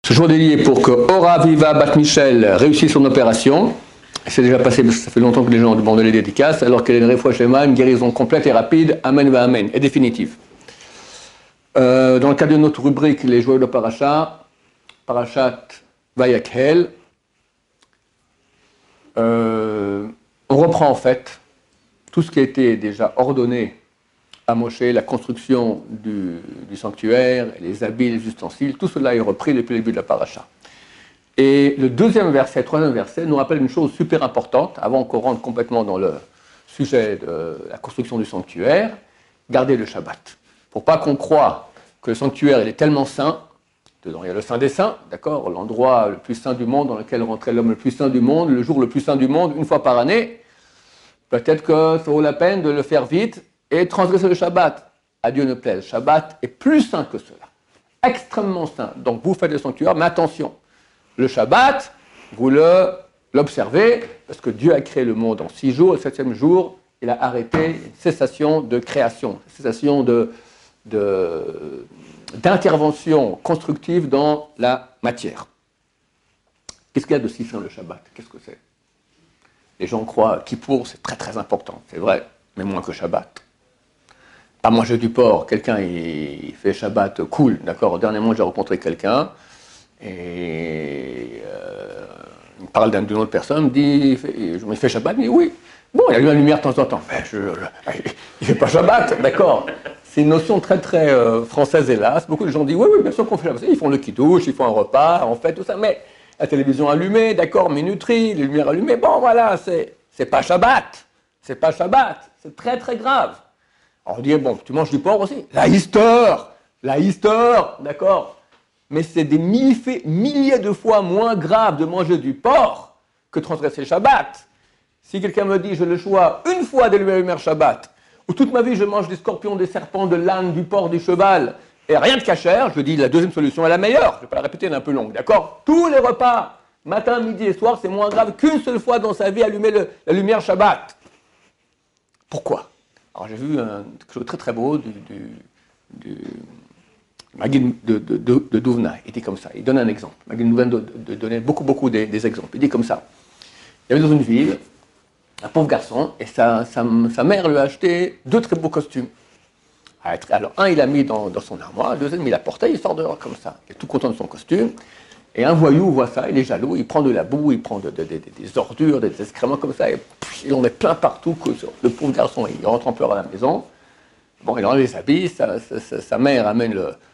Ce jour dédié pour que Ora Viva Bat Michel réussisse son opération. C'est déjà passé parce que ça fait longtemps que les gens ont demandé les dédicaces, alors qu'elle est une réfoua shlema, une guérison complète et rapide, amen va amen, et définitive. Dans le cadre de notre rubrique Les joyaux de Parashat Vayakhel, on reprend en fait tout ce qui a été déjà ordonné à Moshe, la construction du sanctuaire, les habits, les ustensiles, tout cela est repris depuis le début de la paracha. Et le troisième verset nous rappelle une chose super importante, avant qu'on rentre complètement dans le sujet de la construction du sanctuaire, garder le Shabbat. Pour pas qu'on croie que le sanctuaire il est tellement saint, dedans il y a le saint des saints, d'accord, l'endroit le plus saint du monde dans lequel rentrait l'homme le plus saint du monde, le jour le plus saint du monde, une fois par année, peut-être que ça vaut la peine de le faire vite et transgresser le Shabbat. À Dieu ne plaise. Shabbat est plus saint que cela. Extrêmement saint. Donc vous faites le sanctuaire, mais attention. Le Shabbat, vous l'observez, parce que Dieu a créé le monde en 6 jours. Le 7e jour, il a arrêté une cessation de création, une cessation d'intervention constructive dans la matière. Qu'est-ce qu'il y a de si saint le Shabbat? Qu'est-ce que c'est? Les gens croient Kippour, c'est très très important. C'est vrai, mais moins que Shabbat. Pas manger du porc, quelqu'un il fait Shabbat cool, d'accord. Dernièrement j'ai rencontré quelqu'un et il parle d'une autre personne, me dit je me fais Shabbat, il me dit oui. Bon, il y a eu la lumière de temps en temps. Mais il fait pas Shabbat, d'accord. C'est une notion très très française hélas. Beaucoup de gens disent oui bien sûr qu'on fait Shabbat. Ils font le kiddush, ils font un repas, on fait tout ça, mais la télévision allumée, d'accord, minuterie, les lumières allumées, bon voilà, c'est pas Shabbat. C'est pas Shabbat, c'est très très grave. Alors on dit, bon, tu manges du porc aussi? La histoire, d'accord. Mais c'est des milliers de fois moins grave de manger du porc que de transgresser le Shabbat. Si quelqu'un me dit, je le choix une fois d'allumer la lumière Shabbat, ou toute ma vie je mange des scorpions, des serpents, de l'âne, du porc, du cheval, et rien de cachère, je dis la deuxième solution est la meilleure. Je ne vais pas la répéter, elle est un peu longue, d'accord? Tous les repas, matin, midi et soir, c'est moins grave qu'une seule fois dans sa vie allumer la lumière Shabbat. Pourquoi? Alors j'ai vu quelque chose de très très beau du Maguid de Douvna. Il dit comme ça, il donne un exemple. Maguid nous vient de donner beaucoup des exemples. Il dit comme ça. Il y avait dans une ville un pauvre garçon et sa mère lui a acheté 2 très beaux costumes. Alors un il l'a mis dans son armoire, le deuxième il l'a porté, il sort dehors comme ça. Il est tout content de son costume. Et un voyou voit ça, il est jaloux, il prend de la boue, il prend des ordures, des excréments comme ça, et il en met plein partout. Le pauvre garçon, il rentre en pleurs à la maison. Bon, il enlève les habits, sa mère amène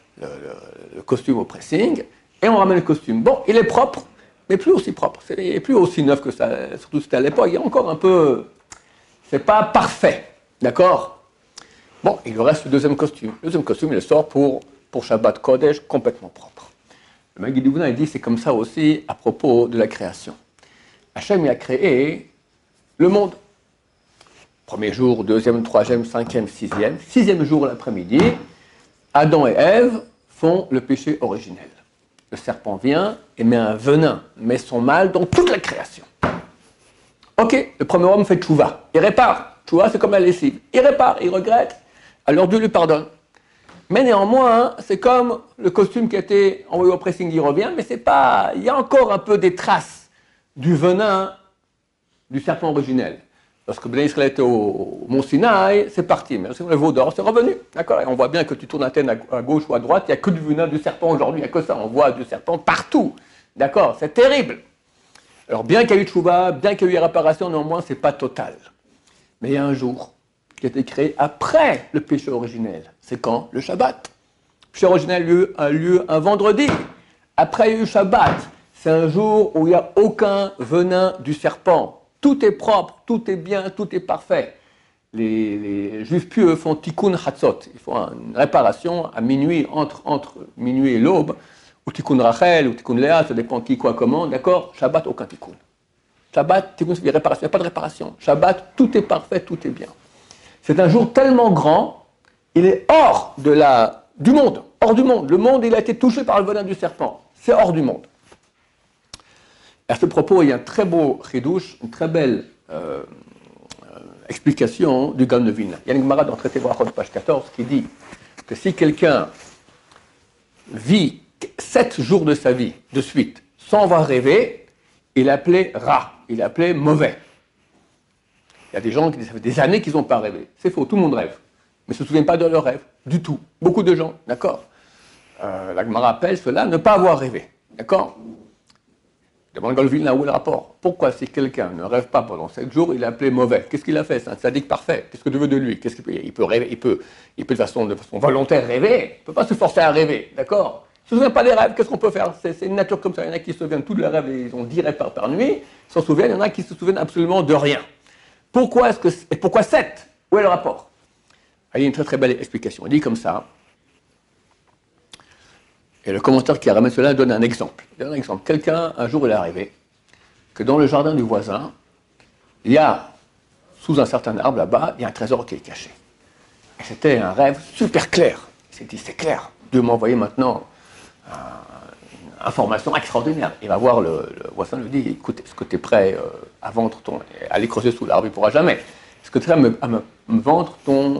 le costume au pressing, et on ramène le costume. Bon, il est propre, mais plus aussi propre. Il n'est plus aussi neuf que ça, surtout c'était à l'époque. Il est encore un peu... C'est pas parfait, d'accord? Bon, il lui reste le deuxième costume. Le deuxième costume, il le sort pour Shabbat Kodesh, complètement propre. Le Maguid Douvna, il dit c'est comme ça aussi à propos de la création. Hachem, il a créé le monde. Premier jour, deuxième, troisième, cinquième, sixième. 6e jour l'après-midi, Adam et Ève font le péché originel. Le serpent vient et met un venin, met son mal dans toute la création. Ok, le premier homme fait tchouva, il répare. Tchouva, c'est comme la lessive. Il répare, il regrette, alors Dieu lui pardonne. Mais néanmoins, c'est comme le costume qui a été envoyé au pressing, il revient, mais c'est pas... Il y a encore un peu des traces du venin du serpent originel. Lorsque Bnei Israël était au Mont Sinaï, c'est parti. Mais lorsque le veau d'or, c'est revenu. D'accord? Et on voit bien que tu tournes la tête à gauche ou à droite, il n'y a que du venin du serpent aujourd'hui, il n'y a que ça. On voit du serpent partout. D'accord? C'est terrible. Alors bien qu'il y ait eu tchouva, bien qu'il y ait eu réparation, néanmoins, c'est pas total. Mais il y a un jour qui a été créé après le péché originel. C'est quand? Le Shabbat. Le péché originel a lieu un vendredi. Après, il y a eu Shabbat. C'est un jour où il n'y a aucun venin du serpent. Tout est propre, tout est bien, tout est parfait. Les juifs pieux font tikkun hatzot. Ils font une réparation à minuit, entre minuit et l'aube, ou tikkun Rachel, ou tikkun Léa, ça dépend qui, quoi, comment. D'accord? Shabbat, aucun tikkun. Shabbat, tikkun, c'est des réparations. Il n'y a pas de réparation. Shabbat, tout est parfait, tout est bien. C'est un jour tellement grand, il est hors du monde. Hors du monde. Le monde, il a été touché par le venin du serpent. C'est hors du monde. À ce propos, il y a un très beau chidouche, une très belle explication du Gaon de Vilna. Il y a une Gemara dans le traité Brachot, page 14, qui dit que si quelqu'un vit 7 jours de sa vie, de suite, sans avoir rêvé, il appelait Ra, il appelait mauvais. Il y a des gens qui ça fait des années qu'ils n'ont pas rêvé. C'est faux, tout le monde rêve. Mais ne se souviennent pas de leur rêve, du tout. Beaucoup de gens, d'accord. La Gemara appelle cela ne pas avoir rêvé, d'accord. Demande Goldville, où est le rapport? Pourquoi si quelqu'un ne rêve pas pendant 7 jours, il est appelé mauvais? Qu'est-ce qu'il a fait? C'est un sadique parfait. Qu'est-ce que tu veux de lui? Il peut rêver, il peut de façon volontaire rêver. Il ne peut pas se forcer à rêver, d'accord. Il ne se souvient pas des rêves, qu'est-ce qu'on peut faire? C'est une nature comme ça. Il y en a qui se souviennent tous de leurs rêves et ils ont 10 rêves par nuit. Ils s'en souviennent, il y en a qui se souviennent absolument de rien. Pourquoi 7? Où est le rapport? Il y a une très très belle explication. Il dit comme ça. Et le commentaire qui ramène cela donne un exemple. Il donne un exemple. Quelqu'un, un jour, il est arrivé que dans le jardin du voisin, il y a, sous un certain arbre là-bas, il y a un trésor qui est caché. Et c'était un rêve super clair. Il s'est dit, c'est clair. Dieu m'a envoyé maintenant une information extraordinaire. Il va voir le voisin, lui dit, écoute, est-ce que tu es prêt à vendre à aller creuser sous l'arbre, il ne pourra jamais. Est-ce que tu es prêt à me vendre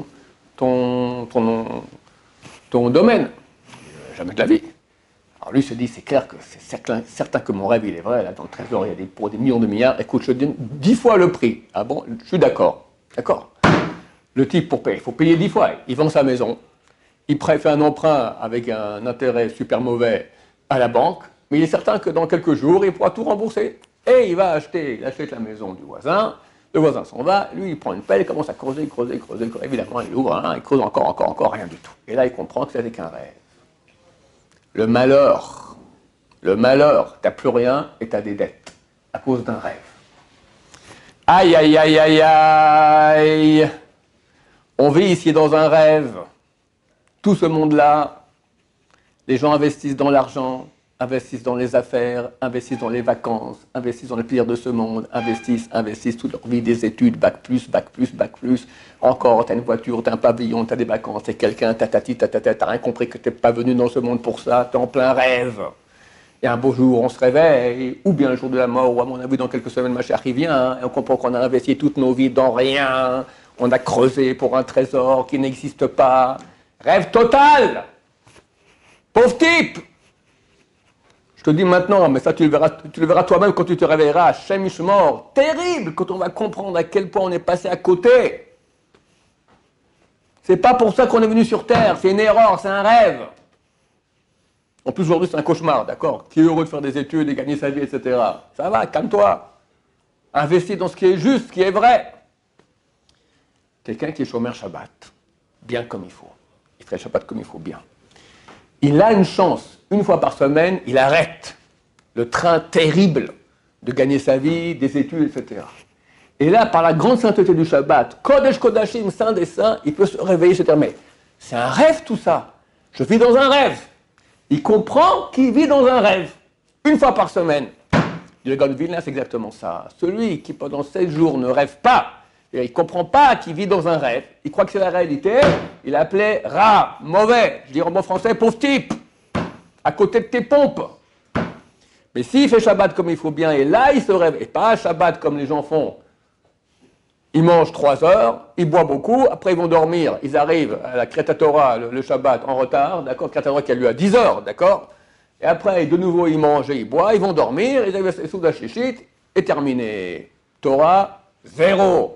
ton domaine? Jamais de la vie. Alors lui se dit, c'est clair que c'est certain que mon rêve, il est vrai. Là, dans le trésor, il y a pour des millions de milliards. Écoute, je te donne 10 fois le prix. Ah bon? Je suis d'accord. D'accord. Le type, pour payer, il faut payer 10 fois. Il vend sa maison. Il fait un emprunt avec un intérêt super mauvais à la banque. Mais il est certain que dans quelques jours, il pourra tout rembourser. Et il achète la maison du voisin. Le voisin s'en va. Lui, il prend une pelle, il commence à creuser. Évidemment, il ouvre, il creuse encore, rien du tout. Et là, il comprend que c'était qu'un rêve. Le malheur, t'as plus rien et t'as des dettes à cause d'un rêve. Aïe, aïe, aïe, aïe, aïe. On vit ici dans un rêve. Tout ce monde-là, les gens investissent dans l'argent, investissent dans les affaires, investissent dans les vacances, investissent dans les plaisirs de ce monde, investissent toute leur vie, des études, bac plus, encore, t'as une voiture, t'as un pavillon, t'as des vacances, t'es quelqu'un, t'as rien compris que t'es pas venu dans ce monde pour ça, t'es en plein rêve. Et un beau jour, on se réveille, ou bien le jour de la mort, ou à mon avis, dans quelques semaines, ma chère, il vient, et on comprend qu'on a investi toutes nos vies dans rien, on a creusé pour un trésor qui n'existe pas. Rêve total! Pauvre type! Je te dis maintenant, mais ça tu le verras toi-même quand tu te réveilleras. Hachem Ishmor, terrible quand on va comprendre à quel point on est passé à côté. C'est pas pour ça qu'on est venu sur Terre, c'est une erreur, c'est un rêve. En plus aujourd'hui c'est un cauchemar, d'accord? Qui est heureux de faire des études et gagner sa vie, etc. Ça va, calme-toi. Investis dans ce qui est juste, ce qui est vrai. Quelqu'un qui est chômeur Shabbat, bien comme il faut. Il fait le Shabbat comme il faut, bien. Il a une chance, une fois par semaine, il arrête le train terrible de gagner sa vie, des études, etc. Et là, par la grande sainteté du Shabbat, Kodesh Kodashim, Saint des Saints, il peut se réveiller, se dire, mais c'est un rêve tout ça. Je vis dans un rêve. Il comprend qu'il vit dans un rêve, une fois par semaine. Le gars de Vilna, c'est exactement ça. Celui qui, pendant 7 jours, ne rêve pas, et il ne comprend pas qu'il vit dans un rêve, il croit que c'est la réalité, il appelait Ra, mauvais, je dis en bon français, pauvre type, à côté de tes pompes. Mais s'il fait Shabbat comme il faut bien, et là il se réveille, et pas Shabbat comme les gens font, ils mangent 3 heures, ils boivent beaucoup, après ils vont dormir, ils arrivent à la Kriyat Torah, le Shabbat, en retard, d'accord, Kriyat Torah qui a lieu à 10 heures, d'accord, et après de nouveau ils mangent et ils boivent, ils vont dormir, ils arrivent à Souda Shishit, et terminé. Torah, 0.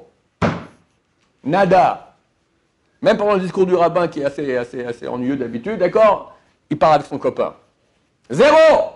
Nada. Même pendant le discours du rabbin qui est assez ennuyeux d'habitude, d'accord, il part avec son copain. 0.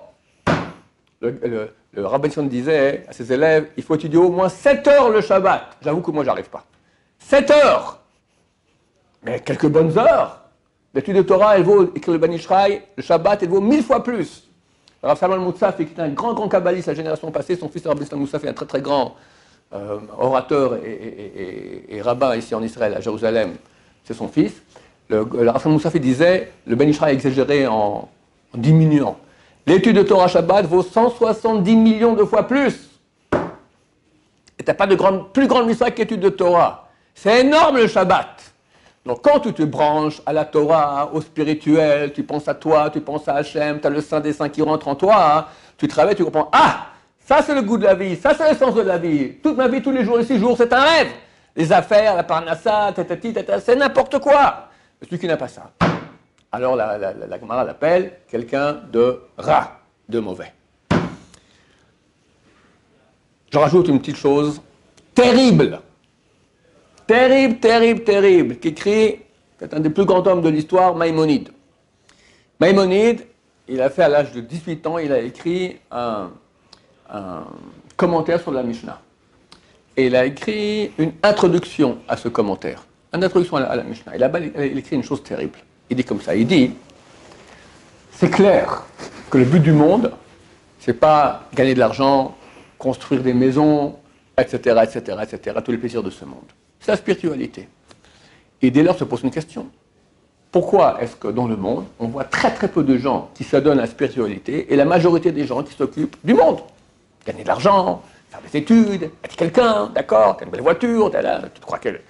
Le rabbin disait à ses élèves, il faut étudier au moins 7 heures le Shabbat. J'avoue que moi, j'arrive pas. 7 heures. Mais quelques bonnes heures. L'étude de Torah, elle vaut, écrit le Bani Ishraï, le Shabbat, elle vaut 1000 fois plus. Rav Salman Moussaf, qui était un grand kabbaliste la génération passée, son fils Rav Salman Moussaf est un très très grand orateur et rabbin ici en Israël, à Jérusalem, c'est son fils. Le Rav Salman Moussaf disait, le Ben Ishraï a exagéré en diminuant. L'étude de Torah Shabbat vaut 170 millions de fois plus. Et tu n'as pas de plus grande mission qu'étude de Torah. C'est énorme le Shabbat. Donc quand tu te branches à la Torah, au spirituel, tu penses à toi, tu penses à Hachem, tu as le Saint des Saints qui rentre en toi, tu travailles, tu comprends, ah, ça c'est le goût de la vie, ça c'est le sens de la vie. Toute ma vie, tous les jours et 6 jours, c'est un rêve. Les affaires, la parnassa, c'est n'importe quoi. Celui qui n'a pas ça, alors la Gemara l'appelle quelqu'un de ra, de mauvais. Je rajoute une petite chose terrible, terrible, qu'écrit, c'est un des plus grands hommes de l'histoire, Maïmonide. Maïmonide, il a fait à l'âge de 18 ans, il a écrit un commentaire sur la Mishnah. Et il a écrit une introduction à ce commentaire. Une introduction à la Mishnah. Il écrit une chose terrible. Il dit comme ça, il dit, c'est clair que le but du monde, c'est pas gagner de l'argent, construire des maisons, etc., tous les plaisirs de ce monde. C'est la spiritualité. Et dès lors se pose une question. Pourquoi est-ce que dans le monde, on voit très peu de gens qui s'adonnent à la spiritualité et la majorité des gens qui s'occupent du monde? Gagner de l'argent, faire des études, être quelqu'un, d'accord, t'as une belle voiture, tu te crois qu'elle...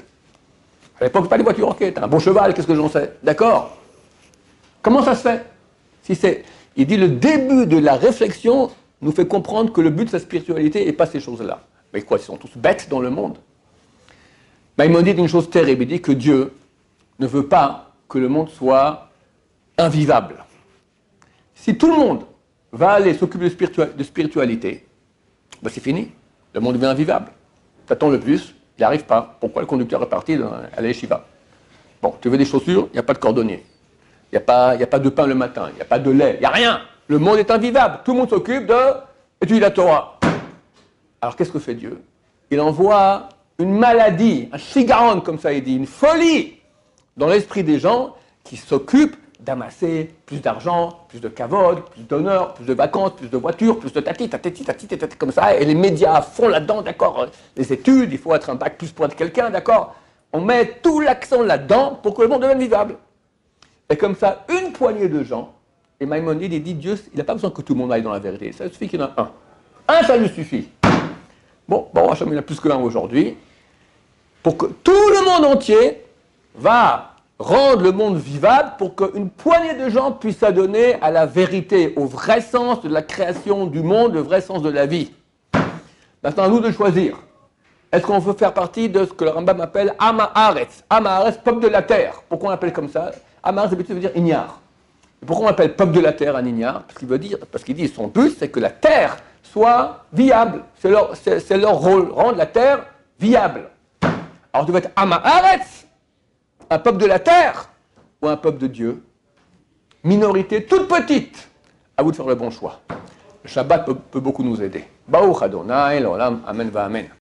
À l'époque, pas les voitures, ok, t'as un bon cheval, qu'est-ce que j'en sais? D'accord. Comment ça se fait? Il dit le début de la réflexion nous fait comprendre que le but de sa spiritualité n'est pas ces choses-là. Mais quoi, ils sont tous bêtes dans le monde? Maïmonide dit une chose terrible, il dit que Dieu ne veut pas que le monde soit invivable. Si tout le monde va aller s'occuper de spiritualité, ben c'est fini, le monde devient invivable. T'attends le plus, il n'y arrive pas. Pourquoi le conducteur est parti à la yeshiva? Bon, tu veux des chaussures, il n'y a pas de cordonnier. Il n'y a pas de pain le matin, il n'y a pas de lait, il n'y a rien. Le monde est invivable. Tout le monde s'occupe d'étudier la Torah. Alors qu'est-ce que fait Dieu? Il envoie une maladie, un shigaron, comme ça il dit, une folie dans l'esprit des gens qui s'occupent d'amasser plus d'argent, plus de kavod, plus d'honneur, plus de vacances, plus de voitures, plus de tati, comme ça. Et les médias font là-dedans, d'accord, les études, il faut être un bac plus pour être quelqu'un, d'accord. On met tout l'accent là-dedans pour que le monde devienne vivable. Et comme ça, une poignée de gens, et Maïmonide, il dit, Dieu, il n'a pas besoin que tout le monde aille dans la vérité, ça suffit qu'il y en a un. Un, ça lui suffit. Bon, Hachem, il y en a plus que un aujourd'hui, pour que tout le monde entier va rendre le monde vivable pour qu'une poignée de gens puissent s'adonner à la vérité, au vrai sens de la création du monde, le vrai sens de la vie. Maintenant, à nous de choisir. Est-ce qu'on veut faire partie de ce que le Rambam appelle Am Haaretz? Am Haaretz, peuple de la terre. Pourquoi on l'appelle comme ça? Am Haaretz, ça veut dire ignare. Et pourquoi on appelle peuple de la terre un ignare? Parce qu'il dit son but, c'est que la terre soit viable. C'est leur rôle, rendre la terre viable. Alors, tu veux être Am Haaretz, un peuple de la terre, ou un peuple de Dieu? Minorité toute petite. À vous de faire le bon choix. Le Shabbat peut beaucoup nous aider. Baruch Adonai, l'olam, amen va amen.